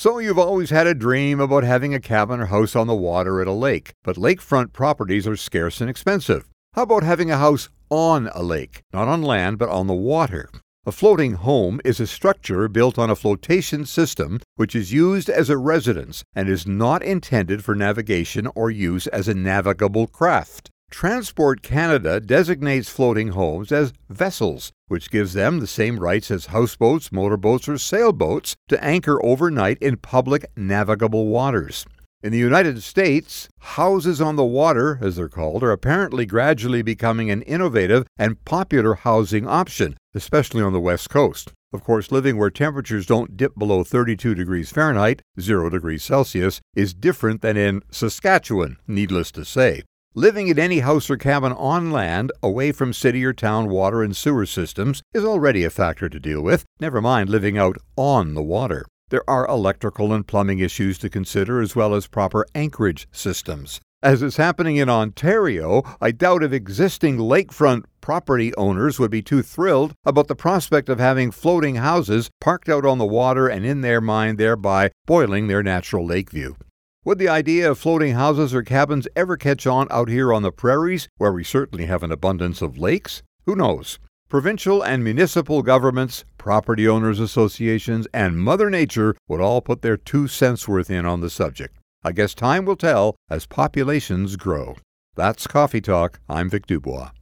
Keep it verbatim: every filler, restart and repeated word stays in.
So you've always had a dream about having a cabin or house on the water at a lake, but lakefront properties are scarce and expensive. How about having a house on a lake? Not on land, but on the water. A floating home is a structure built on a flotation system which is used as a residence and is not intended for navigation or use as a navigable craft. Transport Canada designates floating homes as vessels, which gives them the same rights as houseboats, motorboats, or sailboats to anchor overnight in public navigable waters. In the United States, houses on the water, as they're called, are apparently gradually becoming an innovative and popular housing option, especially on the West Coast. Of course, living where temperatures don't dip below thirty-two degrees Fahrenheit, zero degrees Celsius, is different than in Saskatchewan, needless to say. Living in any house or cabin on land, away from city or town water and sewer systems, is already a factor to deal with, never mind living out on the water. There are electrical and plumbing issues to consider, as well as proper anchorage systems. As is happening in Ontario, I doubt if existing lakefront property owners would be too thrilled about the prospect of having floating houses parked out on the water and in their mind thereby spoiling their natural lake view. Would the idea of floating houses or cabins ever catch on out here on the prairies, where we certainly have an abundance of lakes? Who knows? Provincial and municipal governments, property owners associations, and Mother Nature would all put their two cents worth in on the subject. I guess time will tell as populations grow. That's Coffee Talk. I'm Vic Dubois.